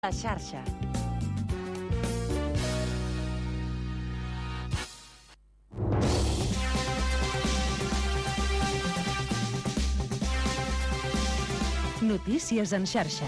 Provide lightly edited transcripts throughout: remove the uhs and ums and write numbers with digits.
La xarxa. Notícies en xarxa.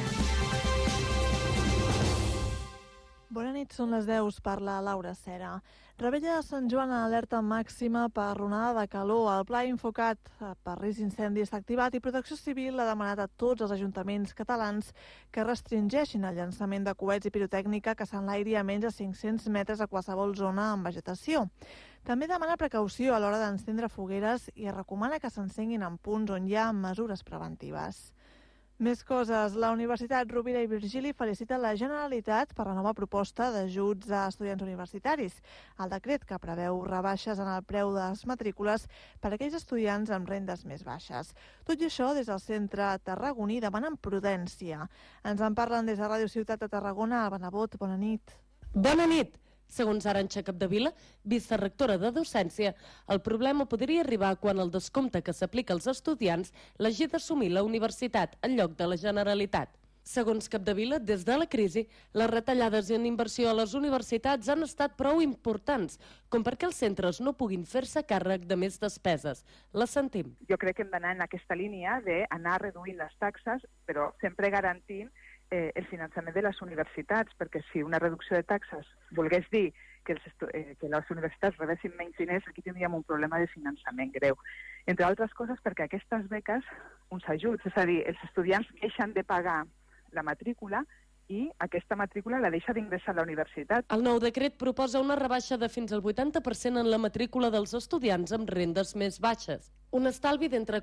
Bona nit, són les 10, parla Laura Cera. Rebella de Sant Joan en alerta màxima per onada de calor. El pla Infocat per risc d'incendi està activat i Protecció Civil ha demanat a tots els ajuntaments catalans que restringeixin el llançament de coets i pirotècnica que s'enlairi a menys de 500 metres a qualsevol zona amb vegetació. També demana precaució a l'hora d'encendre fogueres i recomana que s'encenguin en punts on hi ha mesures preventives. Més coses. La Universitat Rovira i Virgili felicita la Generalitat per la nova proposta d'ajuts a estudiants universitaris. El decret que preveu rebaixes en el preu de les matrícules per a aquells estudiants amb rendes més baixes. Tot i això, des del centre tarragoní demanen prudència. Ens en parlen des de Ràdio Ciutat de Tarragona. Alba Nebot, bona nit. Bona nit. Segons Arantxa Capdevila, vicerectora de docència, el problema podria arribar quan el descompte que s'aplica als estudiants l'hagi d'assumir la universitat en lloc de la Generalitat. Segons Capdevila, des de la crisi, les retallades en inversió a les universitats han estat prou importants, com perquè els centres no puguin fer-se càrrec de més despeses. La sentim. Jo crec que hem d'anar en aquesta línia d'anar reduint les taxes, però sempre garantint el finançament de les universitats, perquè si una reducció de taxes volgués dir que les universitats rebessin menys diners, aquí tindríem un problema de finançament greu. Entre altres coses perquè aquestes beques, uns ajuts, és a dir, els estudiants deixen de pagar la matrícula i aquesta matrícula la deixa d'ingressar a la universitat. El nou decret proposa una rebaixa de fins al 80% en la matrícula dels estudiants amb rendes més baixes. Un estalvi d'entre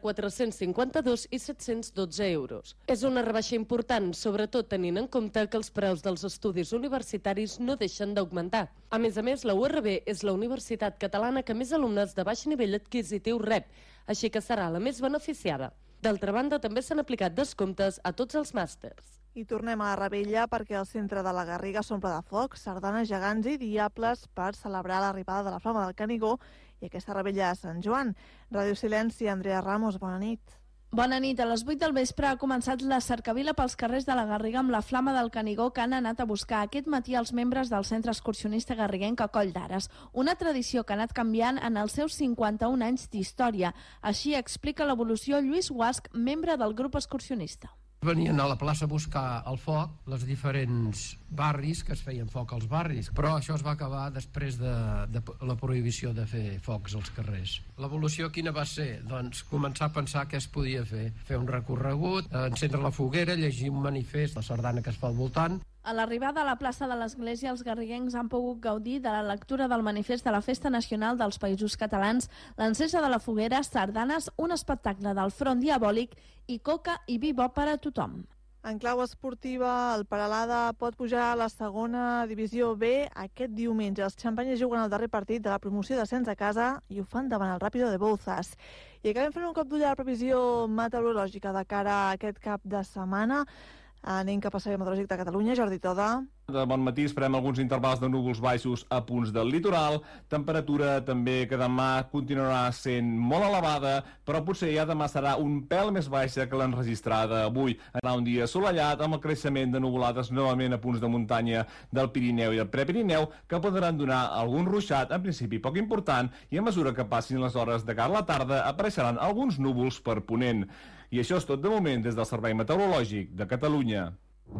452 i 712 euros. És una rebaixa important, sobretot tenint en compte que els preus dels estudis universitaris no deixen d'augmentar. A més, la URB és la universitat catalana que més alumnes de baix nivell adquisitiu rep, així que serà la més beneficiada. D'altra banda, també s'han aplicat descomptes a tots els màsters. I tornem a la Rebella perquè el centre de la Garriga s'omple de foc, sardanes gegants i diables per celebrar l'arribada de la Flama del Canigó i aquesta Rebella de Sant Joan. Ràdio Silenci, Andrea Ramos, bona nit. Bona nit. A les 8 del vespre ha començat la cercavila pels carrers de la Garriga amb la Flama del Canigó que han anat a buscar aquest matí els membres del Centre Excursionista Garriguenc a Coll d'Ares. Una tradició que ha anat canviant en els seus 51 anys d'història. Així explica l'evolució Lluís Guasc, membre del grup excursionista. Venien a la plaça a buscar el foc, els diferents barris, que es feien foc als barris, però això es va acabar després de la prohibició de fer focs als carrers. L'evolució quina va ser? Doncs començar a pensar què es podia fer. Fer un recorregut, encendre la foguera, llegir un manifest, la sardana que es fa al voltant. A l'arribada a la plaça de l'Església, els garriguencs han pogut gaudir de la lectura del manifest de la Festa Nacional dels Països Catalans, l'encesa de la foguera, sardanes, un espectacle del front diabòlic i coca i vi bo per a tothom. En clau esportiva, el Peralada pot pujar a la segona divisió B aquest diumenge. Els xampanyes juguen el darrer partit de la promoció d'ascens a casa i ho fan davant el Ràpido de Bouzas. I acabem fent un cop d'ull a la previsió meteorològica de cara a aquest cap de setmana. Anem cap a Servei Meteorològic de Catalunya, Jordi Toda. De bon matí esperem alguns intervals de núvols baixos a punts del litoral, temperatura també que demà continuarà sent molt elevada, però potser ja demà serà un pèl més baixa que l'enregistrada avui. Serà un dia assolellat amb el creixement de nuvolades novament a punts de muntanya del Pirineu i del Prepirineu, que podran donar algun ruixat, en principi poc important, i a mesura que passin les hores de cara a la tarda apareixeran alguns núvols per ponent. I això és tot de moment des del Servei Meteorològic de Catalunya.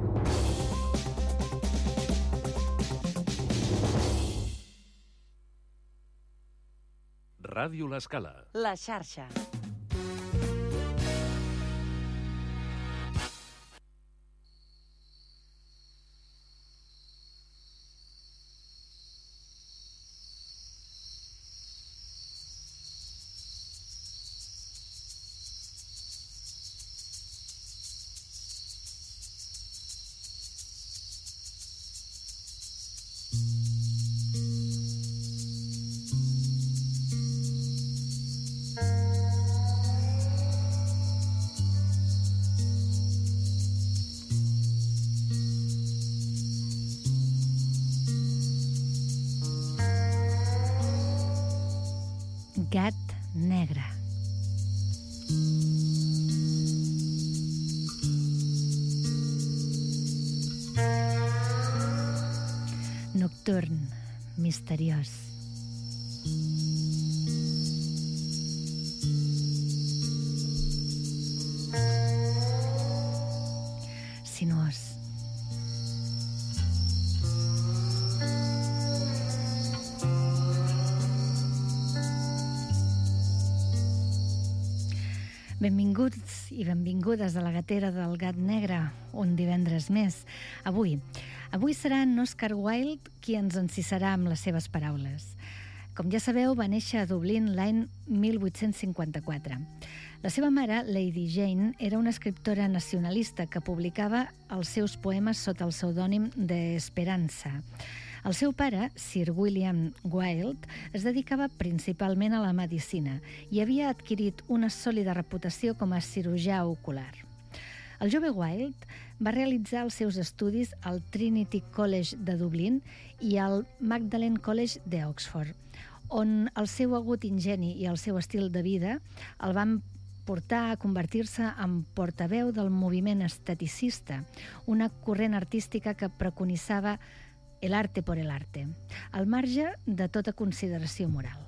Ràdio L'Escala. La xarxa. Gat negre. nocturn, misteriós. Sinuós. Benvinguts i benvingudes a la gatera del Gat Negre, un divendres més. Avui serà en Oscar Wilde qui ens encissarà amb les seves paraules. Com ja sabeu, va néixer a Dublín l'any 1854. La seva mare, Lady Jane, era una escriptora nacionalista que publicava els seus poemes sota el pseudònim d'Esperança. El seu pare, Sir William Wilde, es dedicava principalment a la medicina i havia adquirit una sòlida reputació com a cirurgià ocular. El jove Wilde va realitzar els seus estudis al Trinity College de Dublín i al Magdalen College d'Oxford, on el seu agut ingeni i el seu estil de vida el van portar a convertir-se en portaveu del moviment esteticista, una corrent artística que preconitzava el arte por el arte, al marge de tota consideració moral.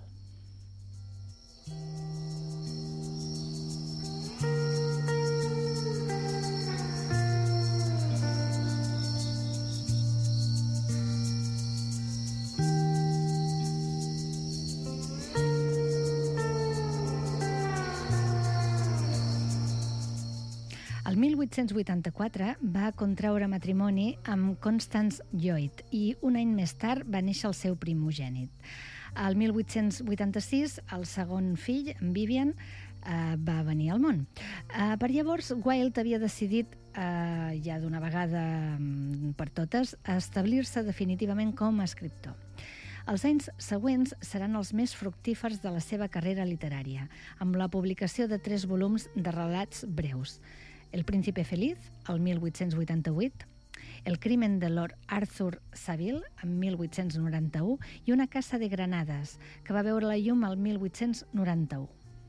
El 1884 va contraure matrimoni amb Constance Lloyd i un any més tard va néixer el seu primogènit. El 1886 el segon fill, en Vivian, va venir al món. Per llavors, Wilde havia decidit, ja d'una vegada per totes, establir-se definitivament com a escriptor. Els anys següents seran els més fructífers de la seva carrera literària, amb la publicació de 3 volums de relats breus. El príncipe feliz, el 1888, El crimen de Lord Arthur Savile, en 1891, i Una casa de granades, que va veure la llum el 1891.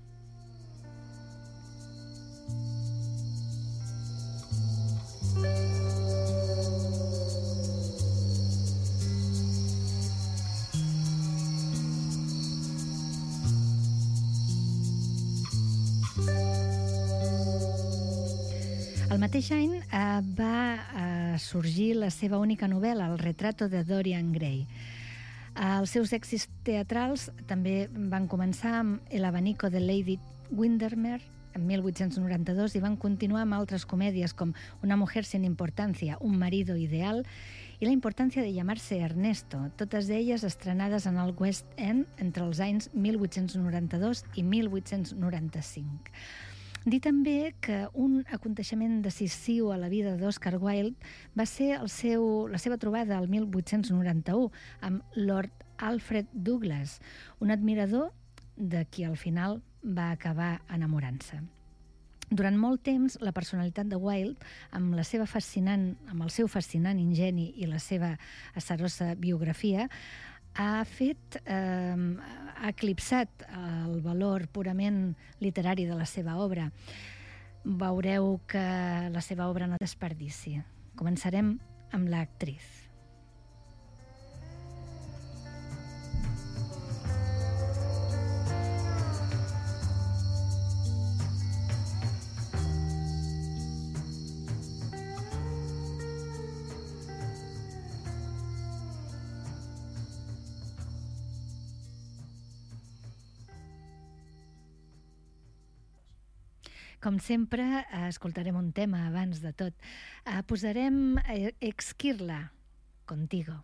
El mateix any va sorgir la seva única novel·la, El retrato de Dorian Gray. Els seus èxits teatrals també van començar amb El abanico de Lady Windermere, en 1892, i van continuar amb altres comèdies com Una mujer sin importancia, Un marido ideal i La importancia de llamarse Ernesto, totes elles estrenades en el West End entre els anys 1892 i 1895. Dir també que un aconteixement decisiu a la vida d'Oscar Wilde va ser la seva trobada el 1891 amb Lord Alfred Douglas, un admirador de qui al final va acabar enamorant-se. Durant molt temps, la personalitat de Wilde, amb el seu fascinant ingeni i la seva azarosa biografia, ha eclipsat el valor purament literari de la seva obra. Veureu que la seva obra no desperdici. Començarem amb l'actriz. Com sempre, escoltarem un tema abans de tot. Posarem Esquirla, Contigo.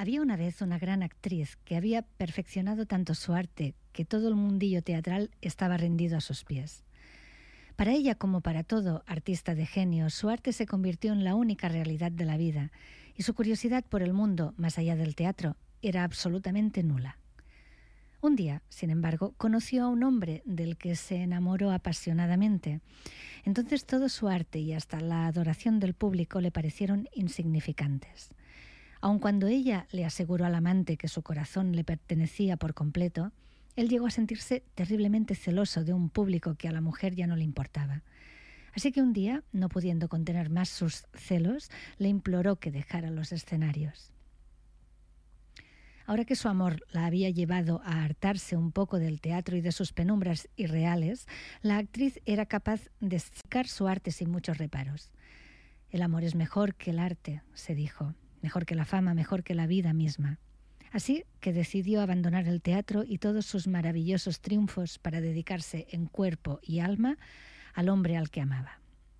Había una vez una gran actriz que había perfeccionado tanto su arte que todo el mundillo teatral estaba rendido a sus pies. Para ella, como para todo artista de genio, su arte se convirtió en la única realidad de la vida y su curiosidad por el mundo, más allá del teatro, era absolutamente nula. Un día, sin embargo, conoció a un hombre del que se enamoró apasionadamente. Entonces todo su arte y hasta la adoración del público le parecieron insignificantes. Aun cuando ella le aseguró al amante que su corazón le pertenecía por completo, él llegó a sentirse terriblemente celoso de un público que a la mujer ya no le importaba. Así que un día, no pudiendo contener más sus celos, le imploró que dejara los escenarios. Ahora que su amor la había llevado a hartarse un poco del teatro y de sus penumbras irreales, la actriz era capaz de sacar su arte sin muchos reparos. El amor es mejor que el arte, se dijo, mejor que la fama, mejor que la vida misma. Así que decidió abandonar el teatro y todos sus maravillosos triunfos para dedicarse en cuerpo y alma al hombre al que amaba.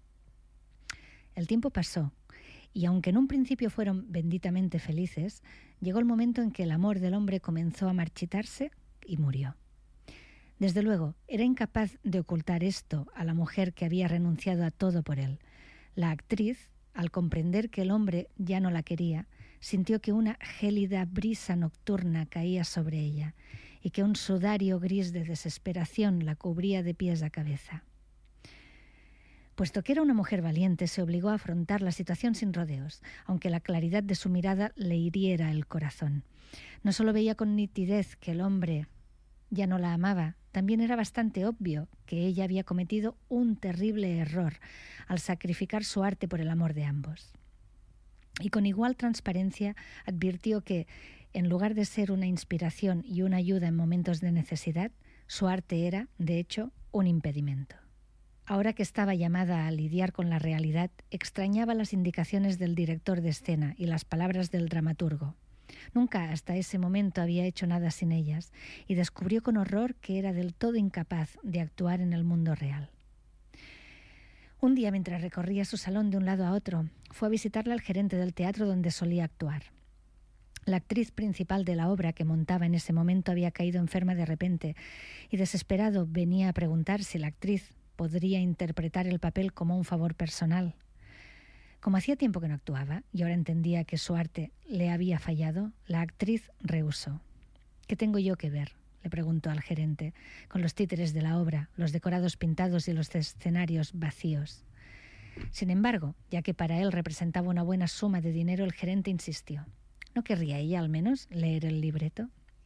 El tiempo pasó, y aunque en un principio fueron benditamente felices, llegó el momento en que el amor del hombre comenzó a marchitarse y murió. Desde luego, era incapaz de ocultar esto a la mujer que había renunciado a todo por él. La actriz, al comprender que el hombre ya no la quería, sintió que una gélida brisa nocturna caía sobre ella y que un sudario gris de desesperación la cubría de pies a cabeza. Puesto que era una mujer valiente, se obligó a afrontar la situación sin rodeos, aunque la claridad de su mirada le hiriera el corazón. No solo veía con nitidez que el hombre ya no la amaba, también era bastante obvio que ella había cometido un terrible error al sacrificar su arte por el amor de ambos. Y con igual transparencia advirtió que, en lugar de ser una inspiración y una ayuda en momentos de necesidad, su arte era, de hecho, un impedimento. Ahora que estaba llamada a lidiar con la realidad, extrañaba las indicaciones del director de escena y las palabras del dramaturgo. Nunca hasta ese momento había hecho nada sin ellas y descubrió con horror que era del todo incapaz de actuar en el mundo real. Un día, mientras recorría su salón de un lado a otro, fue a visitarla al gerente del teatro donde solía actuar. La actriz principal de la obra que montaba en ese momento había caído enferma de repente y, desesperado, venía a preguntar si la actriz podría interpretar el papel como un favor personal. Como hacía tiempo que no actuaba y ahora entendía que su arte le había fallado, la actriz rehusó. «¿Qué tengo yo que ver?», le preguntó al gerente, «con los títeres de la obra, los decorados pintados y los escenarios vacíos». Sin embargo, ya que para él representaba una buena suma de dinero, el gerente insistió. ¿No querría ella, al menos, leer el libreto?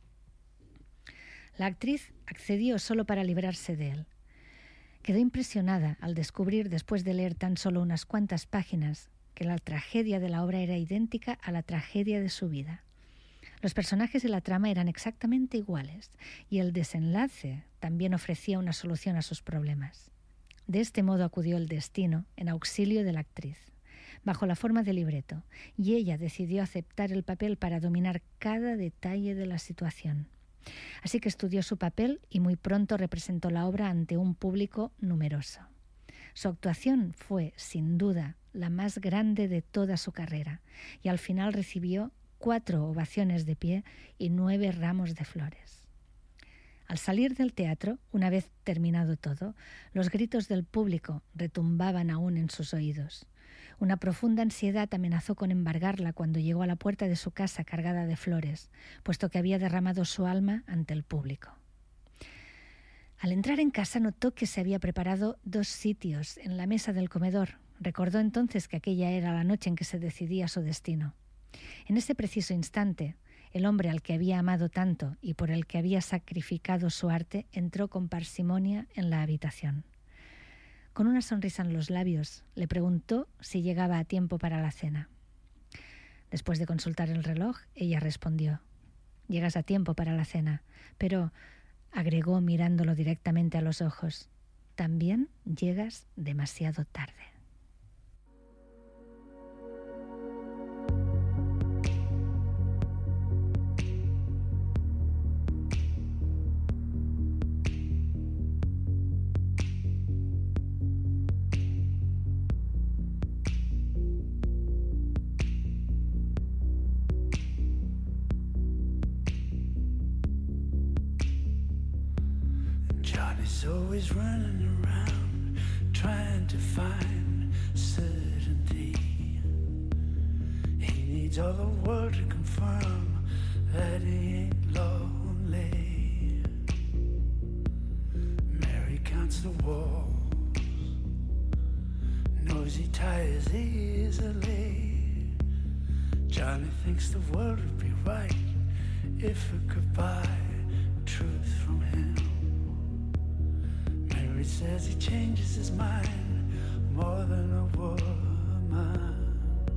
La actriz accedió solo para librarse de él. Quedó impresionada al descubrir, después de leer tan solo unas cuantas páginas, que la tragedia de la obra era idéntica a la tragedia de su vida. Los personajes y la trama eran exactamente iguales, y el desenlace también ofrecía una solución a sus problemas. De este modo acudió el destino en auxilio de la actriz, bajo la forma de libreto, y ella decidió aceptar el papel para dominar cada detalle de la situación. Así que estudió su papel y muy pronto representó la obra ante un público numeroso. Su actuación fue, sin duda, la más grande de toda su carrera, y al final recibió 4 ovaciones de pie y 9 ramos de flores. Al salir del teatro, una vez terminado todo, los gritos del público retumbaban aún en sus oídos. Una profunda ansiedad amenazó con embargarla cuando llegó a la puerta de su casa cargada de flores, puesto que había derramado su alma ante el público. Al entrar en casa notó que se había preparado 2 sitios en la mesa del comedor. Recordó entonces que aquella era la noche en que se decidía su destino. En ese preciso instante, el hombre al que había amado tanto y por el que había sacrificado su arte entró con parsimonia en la habitación. Con una sonrisa en los labios, le preguntó si llegaba a tiempo para la cena. Después de consultar el reloj, ella respondió: «Llegas a tiempo para la cena, pero», agregó mirándolo directamente a los ojos, «también llegas demasiado tarde». Johnny's always running around trying to find certainty. He needs all the world to confirm that he ain't lonely. Mary counts the walls, knows he tires easily. Johnny thinks the world would be right if it could buy truth from him. Mary says he changes his mind more than a woman,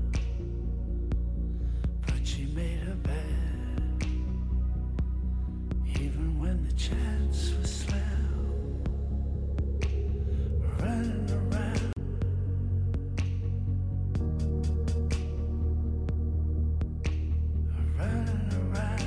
but she made her bed even when the chance was slim. Running around, running around.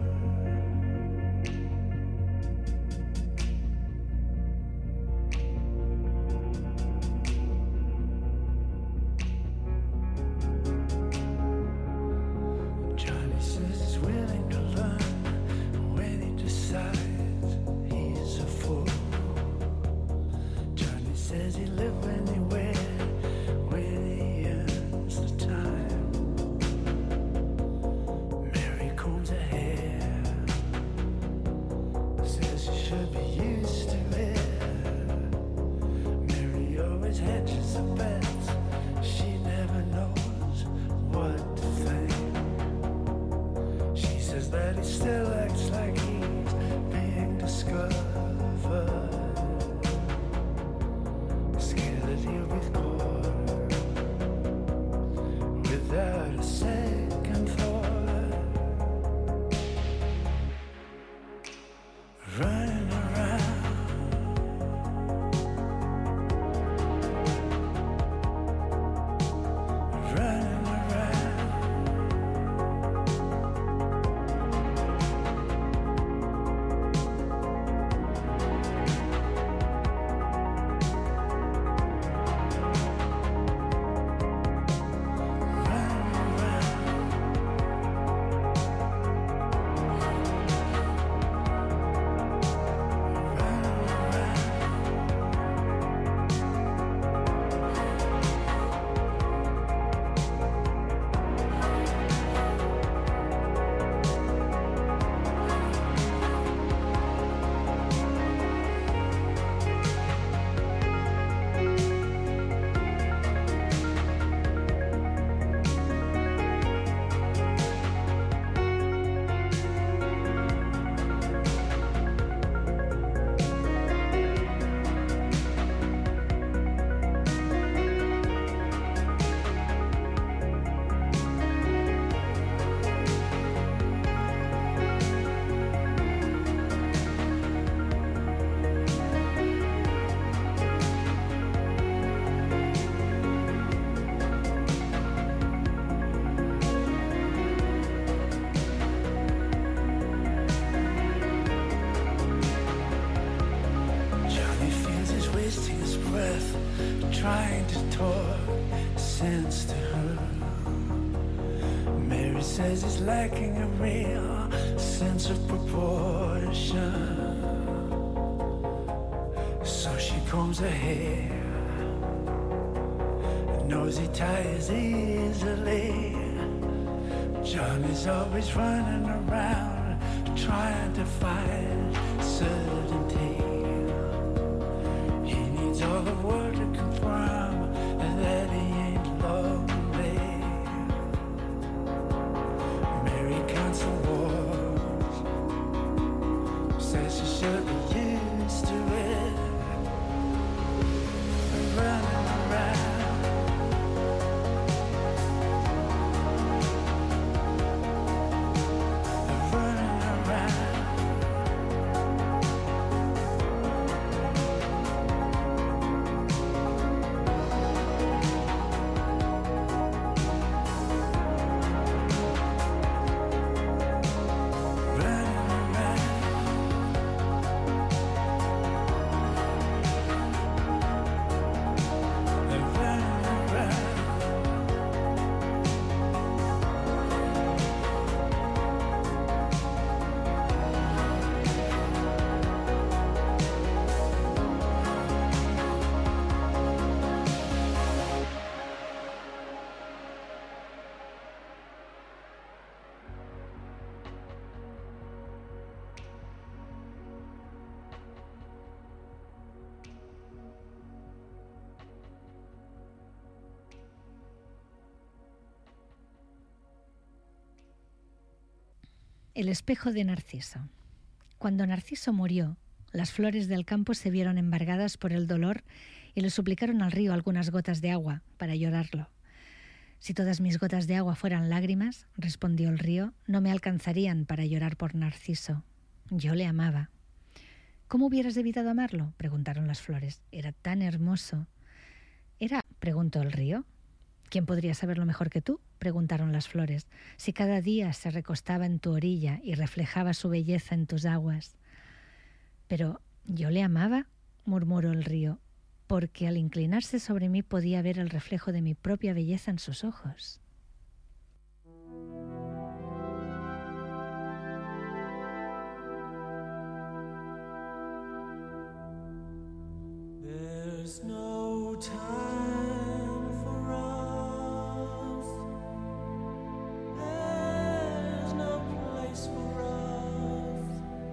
Johnny says he's willing to learn when he decides he's a fool. Johnny says he'll live anywhere when he earns the time. Mary combs her hair, says she should be used to it. Mary always hedges her bets, she never knows what to think. She says that he still acts like he's being discovered, scared that he'll be caught without a second thought. Running around, running around. Johnny feels he's wasting his breath trying to talk sense to her. Mary says he's lacking a real sense of proportion, so she combs her hair, knows he tires easily. Johnny's always running around trying to find certainty. He needs all the world to confirm that he ain't lonely. Mary counts the walls, says she should be used to it. Running around, running around. El espejo de Narciso. Cuando Narciso murió, las flores del campo se vieron embargadas por el dolor y le suplicaron al río algunas gotas de agua para llorarlo. Si todas mis gotas de agua fueran lágrimas, respondió el río, no me alcanzarían para llorar por Narciso. Yo le amaba. ¿Cómo hubieras evitado amarlo?, preguntaron las flores. Era tan hermoso. ¿Era?, preguntó el río. ¿Quién podría saberlo mejor que tú?, preguntaron las flores, si cada día se recostaba en tu orilla y reflejaba su belleza en tus aguas. Pero yo le amaba, murmuró el río, porque al inclinarse sobre mí podía ver el reflejo de mi propia belleza en sus ojos. There's no time for us. There's no place for us.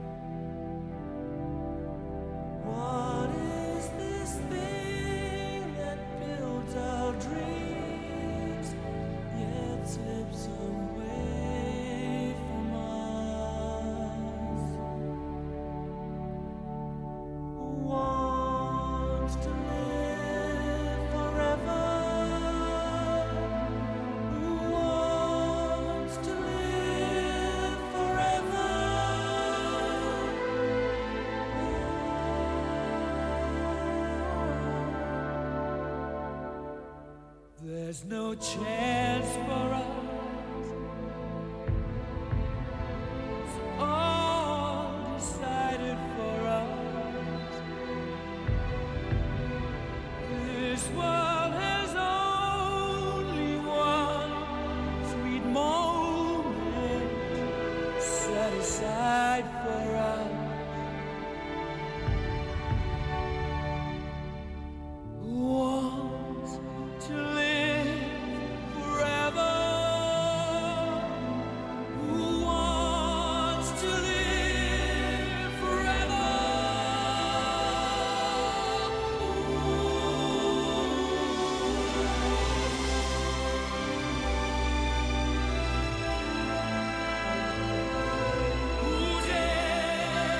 What is this thing that builds our dreams, yet slips away from us? Who wants to live forever? Who wants to live forever? There's no chance for us. It's all decided for us. This world has only one sweet moment set aside for us. Who wants to live forever? Who wants to live forever? Who dares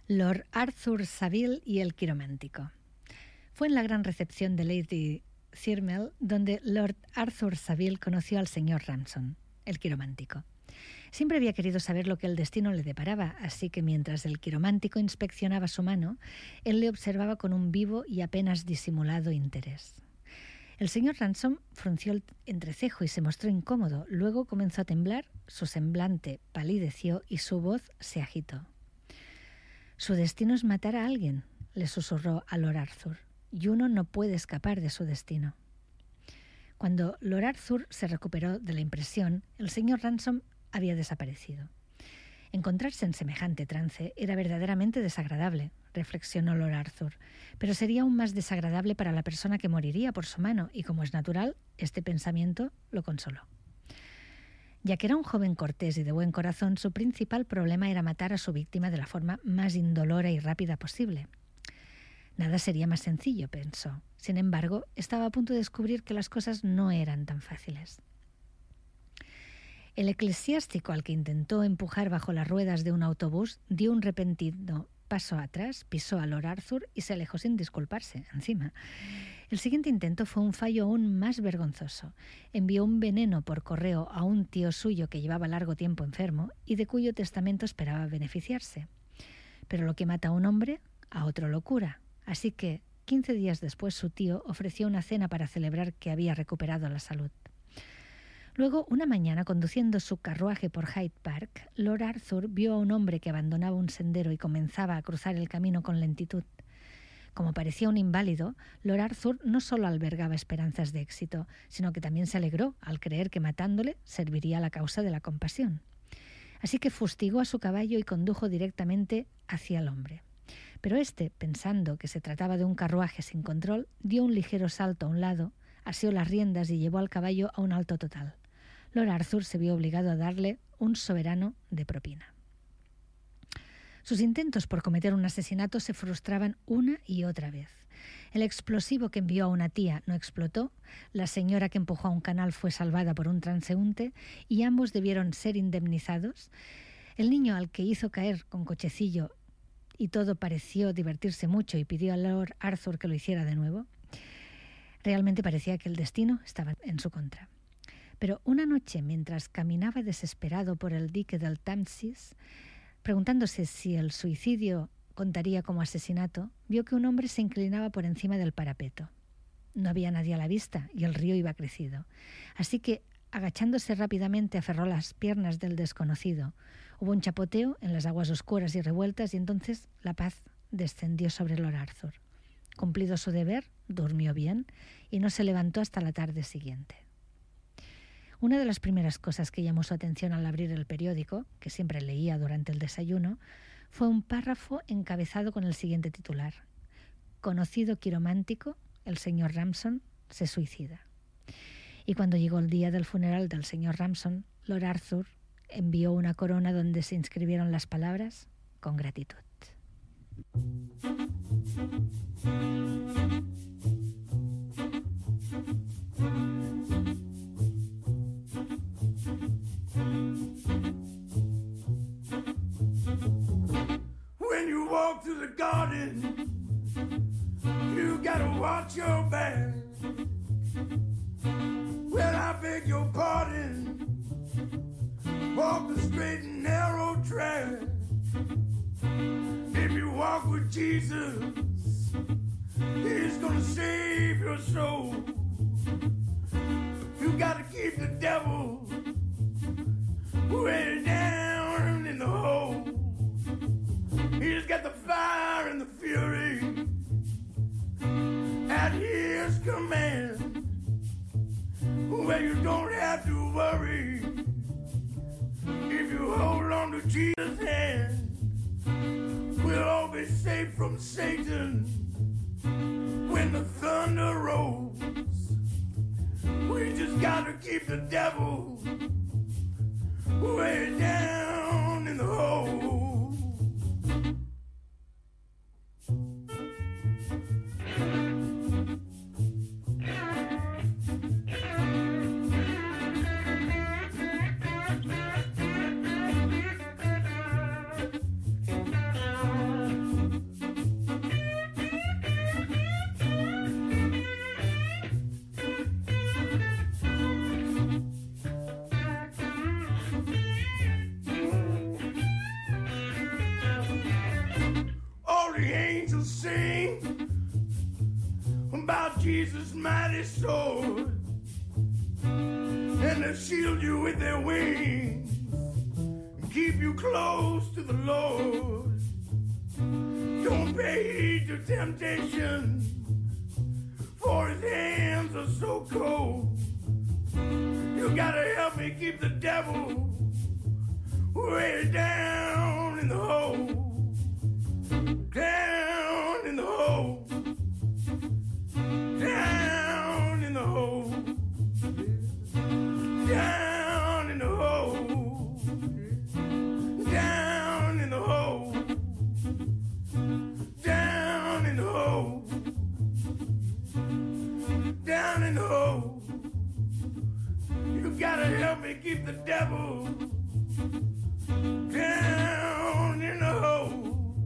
Lord Arthur Savile y el quiromántico. Fue en la gran recepción de Lady Thirmel donde Lord Arthur Savile conoció al señor Ramson, el quiromántico. Siempre había querido saber lo que el destino le deparaba, así que mientras el quiromántico inspeccionaba su mano, él le observaba con un vivo y apenas disimulado interés. El señor Ransom frunció el entrecejo y se mostró incómodo. Luego comenzó a temblar, su semblante palideció y su voz se agitó. «Su destino es matar a alguien», le susurró a Lord Arthur, «y uno no puede escapar de su destino». Cuando Lord Arthur se recuperó de la impresión, el señor Ransom había desaparecido. Encontrarse en semejante trance era verdaderamente desagradable, reflexionó Lord Arthur, pero sería aún más desagradable para la persona que moriría por su mano, y como es natural, este pensamiento lo consoló. Ya que era un joven cortés y de buen corazón, su principal problema era matar a su víctima de la forma más indolora y rápida posible. Nada sería más sencillo, pensó. Sin embargo, estaba a punto de descubrir que las cosas no eran tan fáciles. El eclesiástico al que intentó empujar bajo las ruedas de un autobús dio un repentino paso atrás, pisó a Lord Arthur y se alejó sin disculparse, encima. El siguiente intento fue un fallo aún más vergonzoso. Envió un veneno por correo a un tío suyo que llevaba largo tiempo enfermo y de cuyo testamento esperaba beneficiarse. Pero lo que mata a un hombre, a otro lo cura. Así que, 15 días después, su tío ofreció una cena para celebrar que había recuperado la salud. Luego, una mañana, conduciendo su carruaje por Hyde Park, Lord Arthur vio a un hombre que abandonaba un sendero y comenzaba a cruzar el camino con lentitud. Como parecía un inválido, Lord Arthur no solo albergaba esperanzas de éxito, sino que también se alegró al creer que matándole serviría a la causa de la compasión. Así que fustigó a su caballo y condujo directamente hacia el hombre. Pero éste, pensando que se trataba de un carruaje sin control, dio un ligero salto a un lado, asió las riendas y llevó al caballo a un alto total. Lord Arthur se vio obligado a darle un soberano de propina. Sus intentos por cometer un asesinato se frustraban una y otra vez. El explosivo que envió a una tía no explotó, la señora que empujó a un canal fue salvada por un transeúnte y ambos debieron ser indemnizados. El niño al que hizo caer con cochecillo y todo pareció divertirse mucho y pidió a Lord Arthur que lo hiciera de nuevo. Realmente parecía que el destino estaba en su contra. Pero una noche, mientras caminaba desesperado por el dique del Támesis, preguntándose si el suicidio contaría como asesinato, vio que un hombre se inclinaba por encima del parapeto. No había nadie a la vista y el río iba crecido. Así que, agachándose rápidamente, aferró las piernas del desconocido. Hubo un chapoteo en las aguas oscuras y revueltas y entonces la paz descendió sobre Lord Arthur. Cumplido su deber, durmió bien y no se levantó hasta la tarde siguiente. Una de las primeras cosas que llamó su atención al abrir el periódico, que siempre leía durante el desayuno, fue un párrafo encabezado con el siguiente titular: «Conocido quiromántico, el señor Ramson, se suicida». Y cuando llegó el día del funeral del señor Ramson, Lord Arthur envió una corona donde se inscribieron las palabras «con gratitud». When you walk through the garden, you gotta watch your back. Well, I beg your pardon. Walk the straight and narrow track. If you walk with Jesus, He's gonna save your soul. You gotta keep the devil way down in the hole. He's got the fire and the fury at His command. Well, you don't have to worry if you hold on to Jesus' hand. We'll all be safe from Satan when the thunder rolls. We just gotta keep the devil way down in the hole. about Jesus' mighty sword, and they'll shield you with their wings and keep you close to the Lord. Don't pay heed to temptation, for his hands are so cold. You gotta help me keep the devil way down in the hole. Down in the hole. Down in the hole. Down in the hole. Down in the hole. Down in the hole. Down in the hole. You gotta help me keep the devil down in the hole.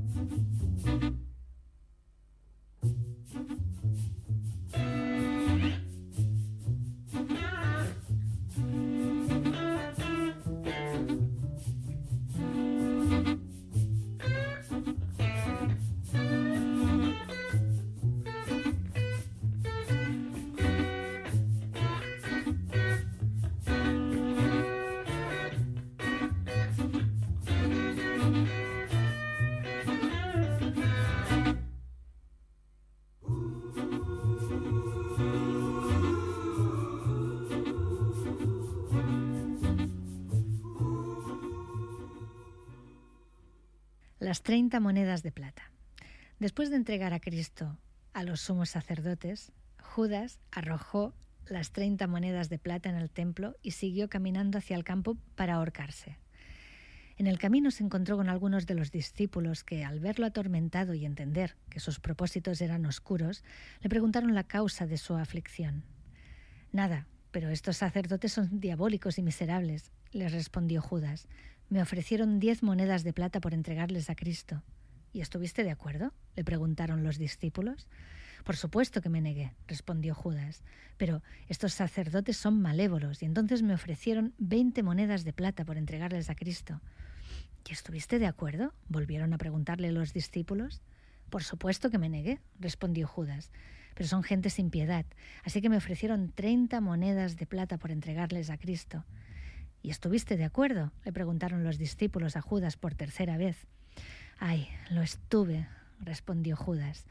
Las 30 monedas de plata. Después de entregar a Cristo a los sumos sacerdotes, Judas arrojó las 30 monedas de plata en el templo y siguió caminando hacia el campo para ahorcarse. En el camino se encontró con algunos de los discípulos que, al verlo atormentado y entender que sus propósitos eran oscuros, le preguntaron la causa de su aflicción. «Nada, pero estos sacerdotes son diabólicos y miserables», les respondió Judas. «Me ofrecieron 10 monedas de plata por entregarles a Cristo». «¿Y estuviste de acuerdo?», le preguntaron los discípulos. «Por supuesto que me negué», respondió Judas. «Pero estos sacerdotes son malévolos y entonces me ofrecieron 20 monedas de plata por entregarles a Cristo». «¿Y estuviste de acuerdo?», volvieron a preguntarle los discípulos. «Por supuesto que me negué», respondió Judas. «Pero son gente sin piedad, así que me ofrecieron 30 monedas de plata por entregarles a Cristo». «¿Y estuviste de acuerdo?», le preguntaron los discípulos a Judas por tercera vez. «Ay, lo estuve», respondió Judas.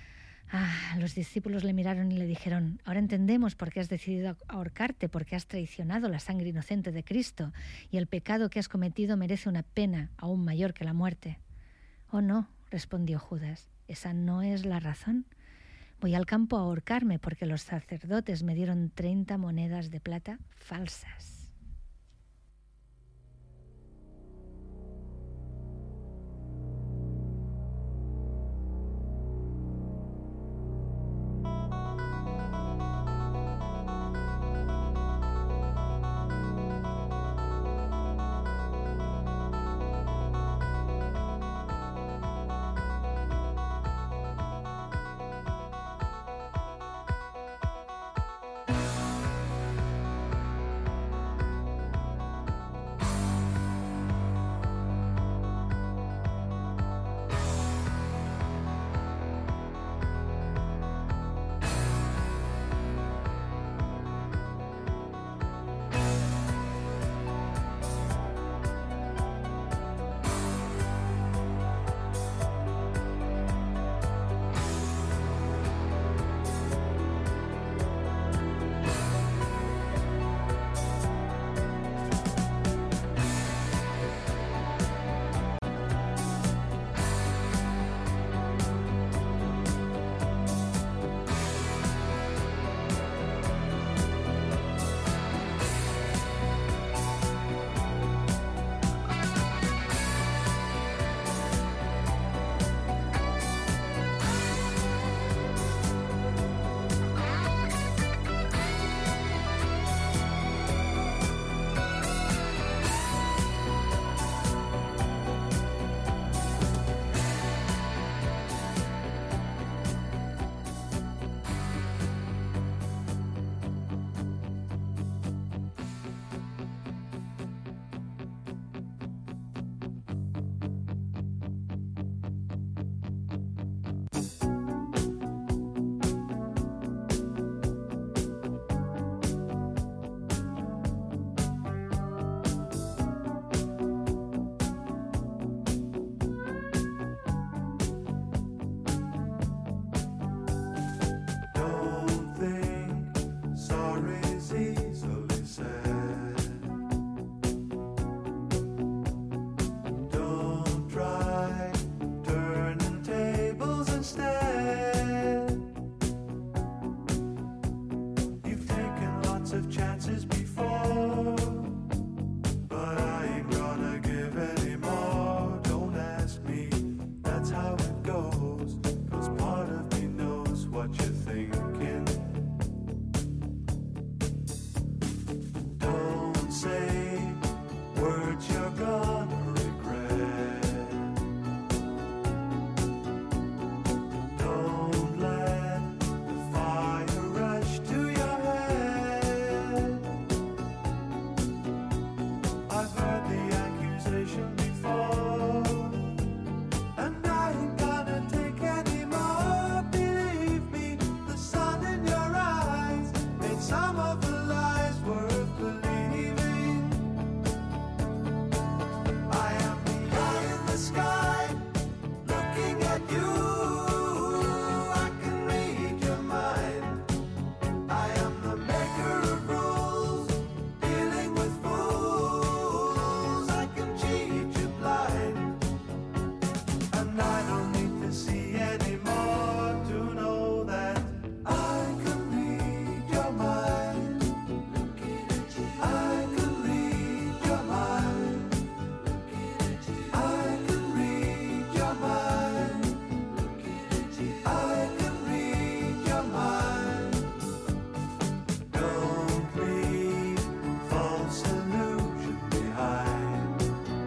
Los discípulos le miraron y le dijeron: «Ahora entendemos por qué has decidido ahorcarte, porque has traicionado la sangre inocente de Cristo, y el pecado que has cometido merece una pena aún mayor que la muerte». «Oh no», respondió Judas, «esa no es la razón. Voy al campo a ahorcarme porque los sacerdotes me dieron 30 monedas de plata falsas». at you, I can read your mind. I am the maker of rules, dealing with fools. I can cheat you blind, and I don't need to see anymore to know that I can read your mind. I can read your mind. I can read your mind. I can read your mind. Don't leave false illusion behind.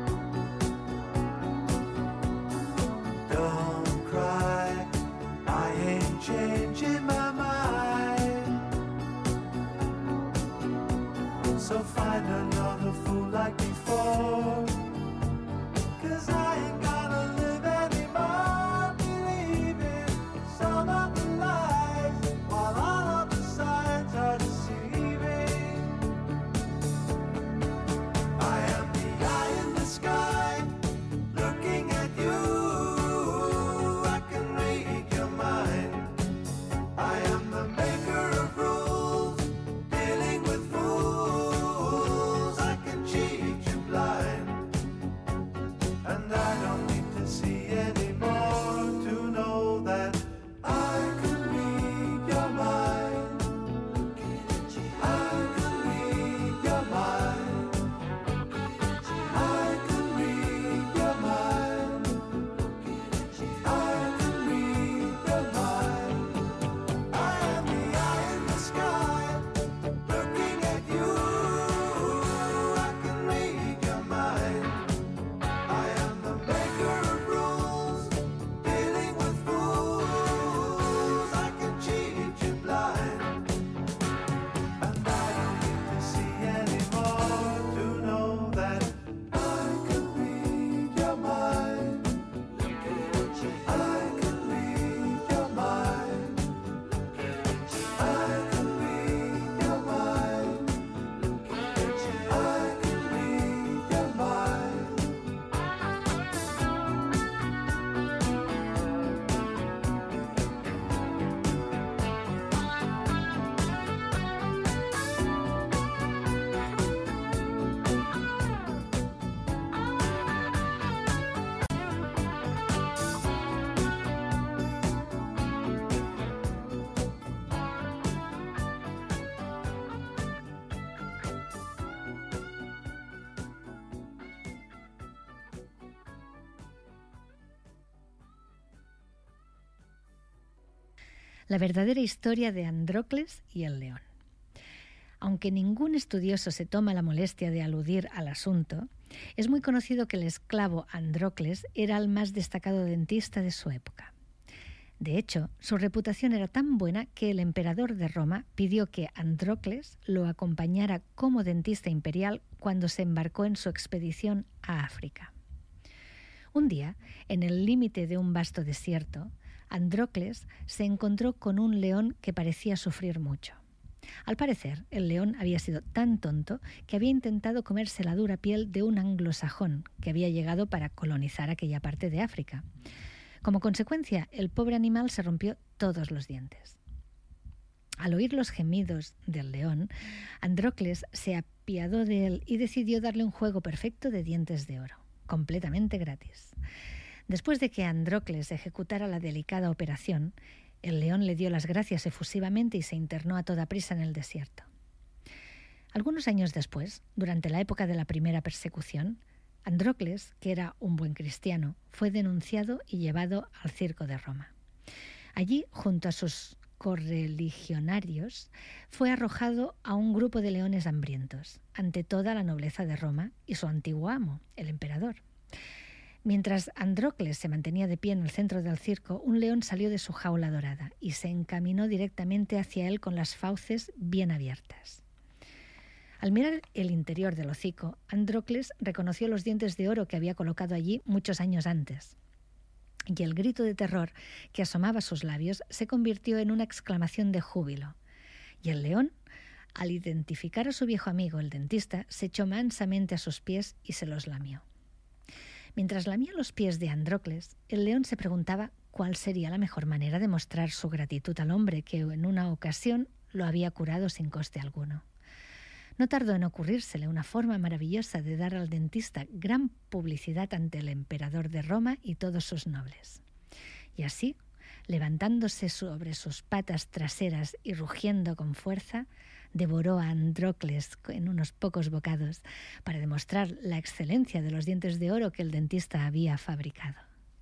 Don't cry, I ain't changing my mind. So find another fool like before, 'cause I ain't gonna live anymore believing some of the lies, while all of the signs are deceiving. I am the eye in the sky, looking at you. I can read your mind. I am the maker of rules, dealing with fools. I can cheat you blind, and I don't need to see anymore to know that I can read your mind. I can read your mind. I can read your mind. I can read your mind. I am the eye in the sky, looking at you. I can read your mind. I am the maker of rules, dealing with fools. I can cheat you blind, and I don't need to see anymore to know that I can read your mind. I can read your mind. I can read your mind. I can read your mind. La verdadera historia de Andrócles y el león. Aunque ningún estudioso se toma la molestia de aludir al asunto, es muy conocido que el esclavo Andrócles era el más destacado dentista de su época. De hecho, su reputación era tan buena que el emperador de Roma pidió que Andrócles lo acompañara como dentista imperial cuando se embarcó en su expedición a África. Un día, en el límite de un vasto desierto, Andrócles se encontró con un león que parecía sufrir mucho. Al parecer, el león había sido tan tonto que había intentado comerse la dura piel de un anglosajón que había llegado para colonizar aquella parte de África. Como consecuencia, el pobre animal se rompió todos los dientes. Al oír los gemidos del león, Andrócles se apiadó de él y decidió darle un juego perfecto de dientes de oro, completamente gratis. Después de que Andrócles ejecutara la delicada operación, el león le dio las gracias efusivamente y se internó a toda prisa en el desierto. Algunos años después, durante la época de la primera persecución, Andrócles, que era un buen cristiano, fue denunciado y llevado al circo de Roma. Allí, junto a sus correligionarios, fue arrojado a un grupo de leones hambrientos, ante toda la nobleza de Roma y su antiguo amo, el emperador. Mientras Andrócles se mantenía de pie en el centro del circo, un león salió de su jaula dorada y se encaminó directamente hacia él con las fauces bien abiertas. Al mirar el interior del hocico, Andrócles reconoció los dientes de oro que había colocado allí muchos años antes. Y el grito de terror que asomaba a sus labios se convirtió en una exclamación de júbilo. Y el león, al identificar a su viejo amigo, el dentista, se echó mansamente a sus pies y se los lamió. Mientras lamía los pies de Andrócles, el león se preguntaba cuál sería la mejor manera de mostrar su gratitud al hombre que en una ocasión lo había curado sin coste alguno. No tardó en ocurrírsele una forma maravillosa de dar al dentista gran publicidad ante el emperador de Roma y todos sus nobles. Y así, levantándose sobre sus patas traseras y rugiendo con fuerza, devoró a Andrócles en unos pocos bocados para demostrar la excelencia de los dientes de oro que el dentista había fabricado.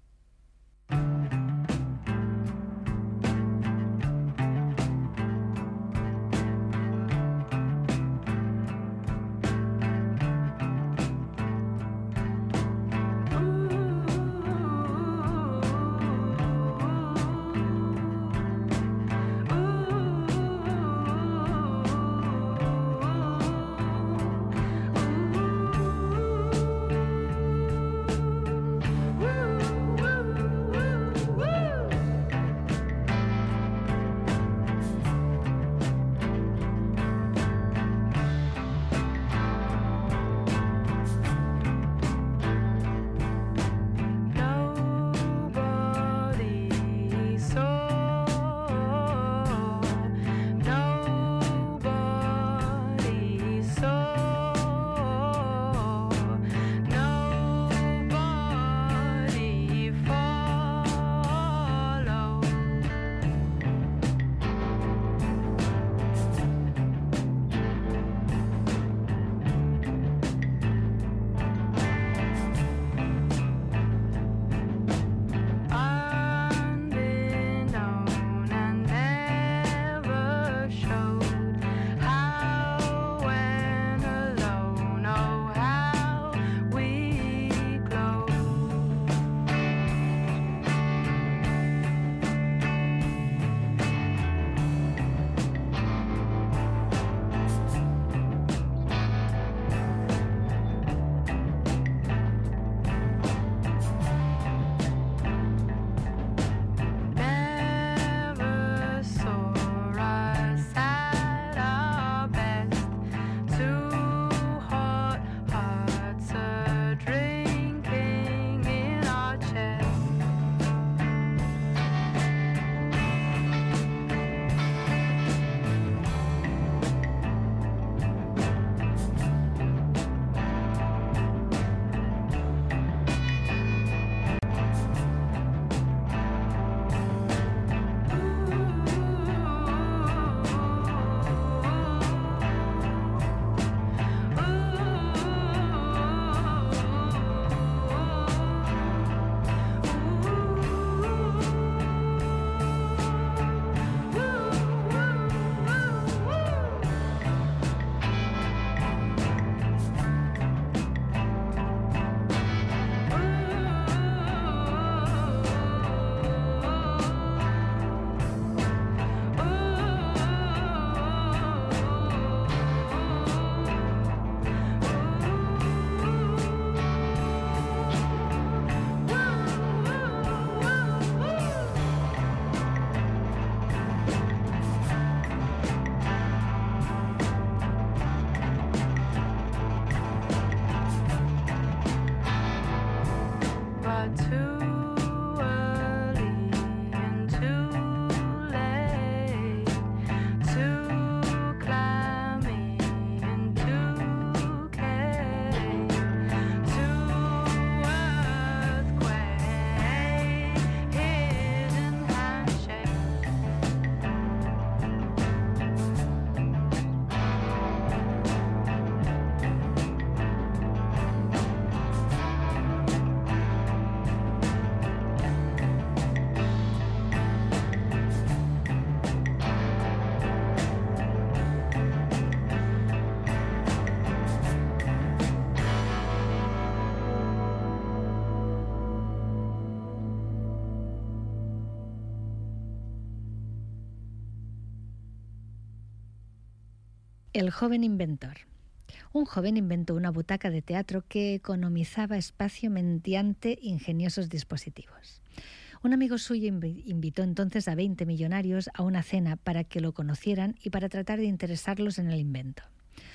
El joven inventor. Un joven inventó una butaca de teatro que economizaba espacio mediante ingeniosos dispositivos. Un amigo suyo invitó entonces a 20 millonarios a una cena para que lo conocieran y para tratar de interesarlos en el invento.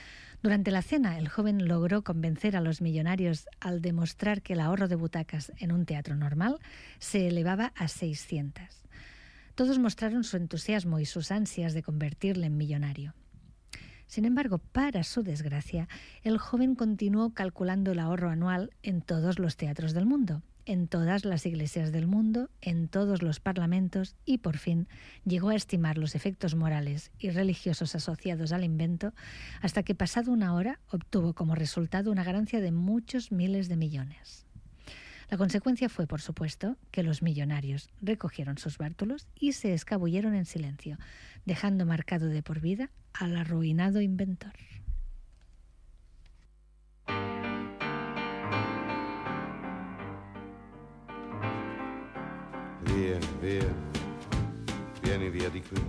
Durante la cena, el joven logró convencer a los millonarios al demostrar que el ahorro de butacas en un teatro normal se elevaba a 600. Todos mostraron su entusiasmo y sus ansias de convertirle en millonario. Sin embargo, para su desgracia, el joven continuó calculando el ahorro anual en todos los teatros del mundo, en todas las iglesias del mundo, en todos los parlamentos y, por fin, llegó a estimar los efectos morales y religiosos asociados al invento hasta que, pasado una hora, obtuvo como resultado una ganancia de muchos miles de millones. La consecuencia fue, por supuesto, que los millonarios recogieron sus bártulos y se escabulleron en silencio, dejando marcado de por vida al arruinado inventor. Via, via, vieni via di qui.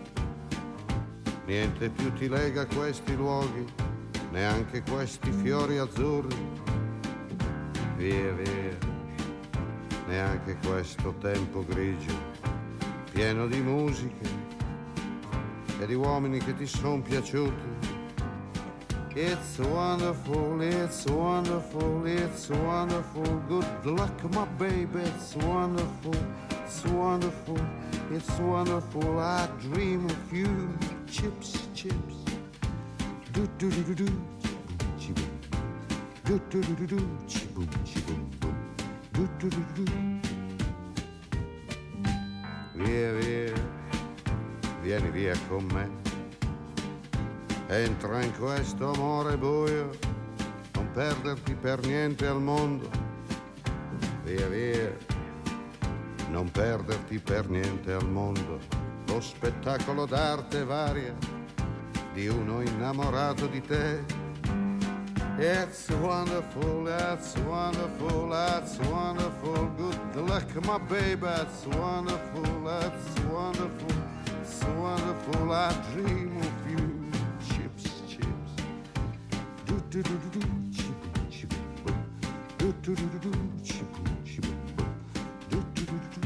Niente più ti lega a questi luoghi, neanche questi fiori azzurri. Via, via, neanche questo tempo grigio, pieno di musiche e di uomini che ti son piaciuti. It's wonderful, it's wonderful, it's wonderful. Good luck, my baby, it's wonderful, it's wonderful, it's wonderful. I dream of you, chips, chips. Do do do do do, chiboom, do do do do do, chiboom, chiboom, boom, do do do do do. Via, via, vieni via con me. Entra in questo amore buio, non perderti per niente al mondo. Via, via, non perderti per niente al mondo. Lo spettacolo d'arte varia di uno innamorato di te. It's wonderful, it's wonderful, it's wonderful. Good luck, my baby, it's wonderful, it's wonderful, it's wonderful. I dream of you. Do do do do, chiboom, chiboom, boom. Do do do do do, chiboom, chiboom, boom. Do do do do do.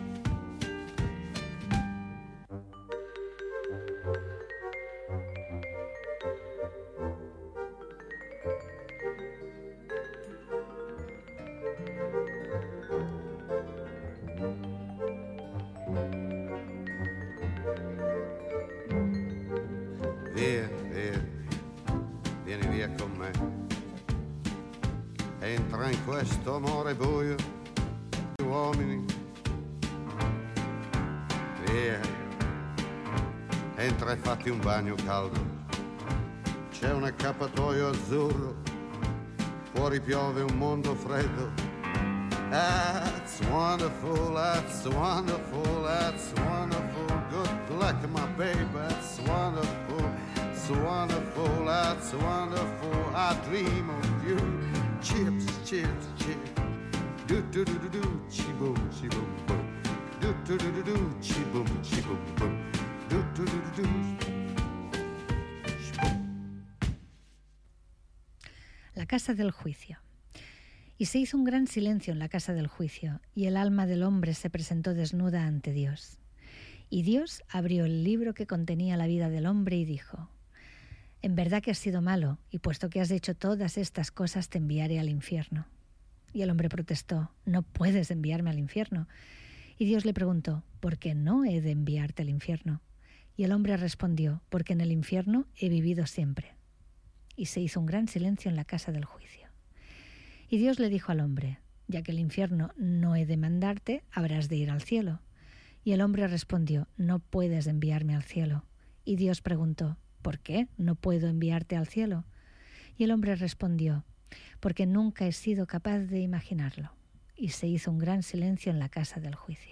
Via, via, vieni via con me. Entra in questo amore buio di uomini. Via, entra e fatti un bagno caldo. C'è un accappatoio azzurro, fuori piove un mondo freddo. That's wonderful, that's wonderful, that's wonderful. Good luck, my baby, that's wonderful, it's wonderful, that's wonderful. I dream of you. Chips, chips, chips. Do do do do do, chiboom, chiboom, boom. Do do do do do, chiboom, chiboom, boom. Do do do do do. La casa del juicio. Y se hizo un gran silencio en la casa del juicio, y el alma del hombre se presentó desnuda ante Dios. Y Dios abrió el libro que contenía la vida del hombre y dijo: en verdad que has sido malo, y puesto que has hecho todas estas cosas te enviaré al infierno. Y el hombre protestó: no puedes enviarme al infierno. Y Dios le preguntó: ¿por qué no he de enviarte al infierno? Y el hombre respondió: porque en el infierno he vivido siempre. Y se hizo un gran silencio en la casa del juicio. Y Dios le dijo al hombre: ya que el infierno no he de mandarte, habrás de ir al cielo. Y el hombre respondió: no puedes enviarme al cielo. Y Dios preguntó: ¿por qué no puedo enviarte al cielo? Y el hombre respondió: porque nunca he sido capaz de imaginarlo. Y se hizo un gran silencio en la casa del juicio.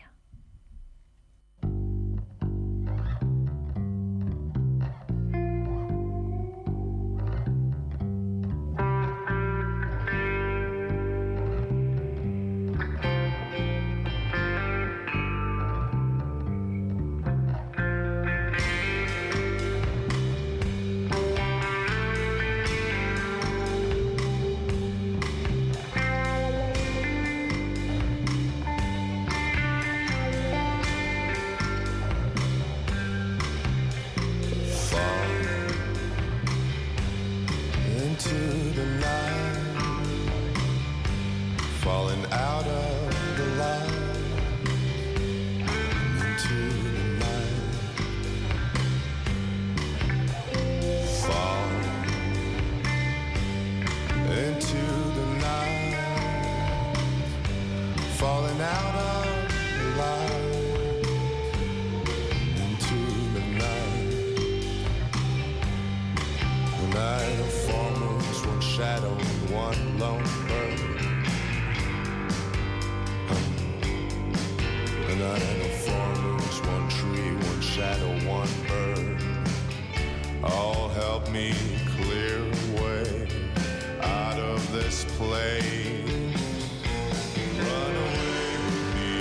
me clear away out of this place. Run away with me.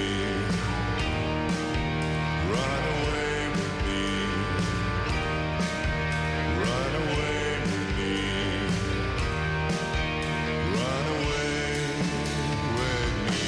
Run away with me. Run away with me. Run away with me.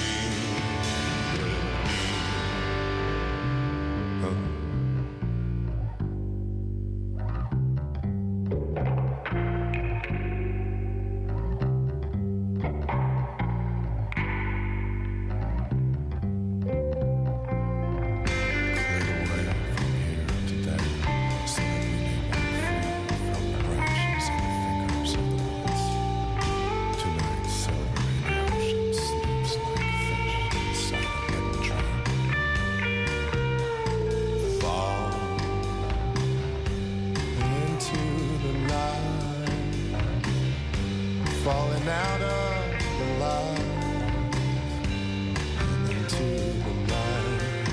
Falling out of the light into the night.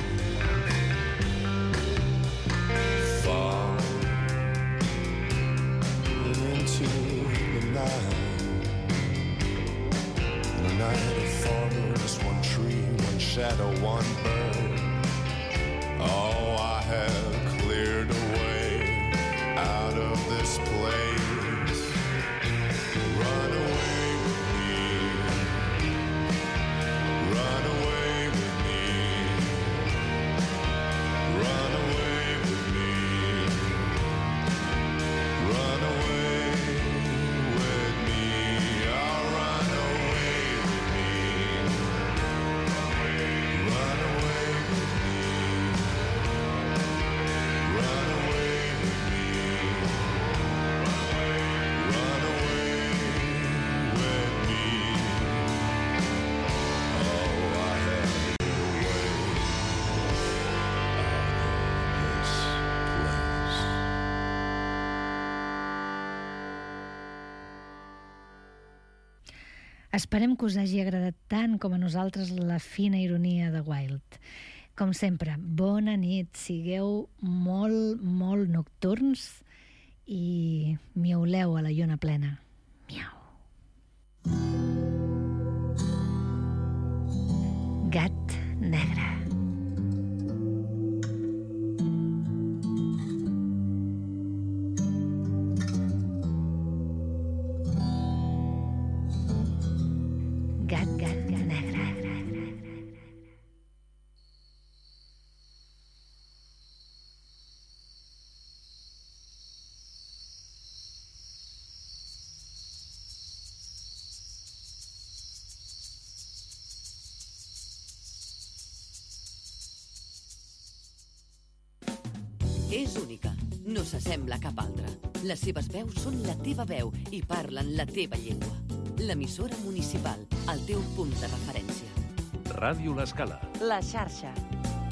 Fall into the night. The night of forest, one tree, one shadow, one bird. Oh, I have cleared away out of this place. Run away with me. Run away with me. Run away with me. Run away with me. I'll run away with me. Run away with me. Run away with me. Run away. Esperem que us hagi agradat tant com a nosaltres la fina ironia de Wilde. Com sempre, bona nit, sigueu molt, molt nocturns i miauleu a la lluna plena. Miau. Gat negre. Gat negre. És única, no s'assembla a cap altra. Les seves veus són la teva veu i parlen la teva llengua. L'emissora municipal, el teu punt de referència. Ràdio L'Escala. La xarxa.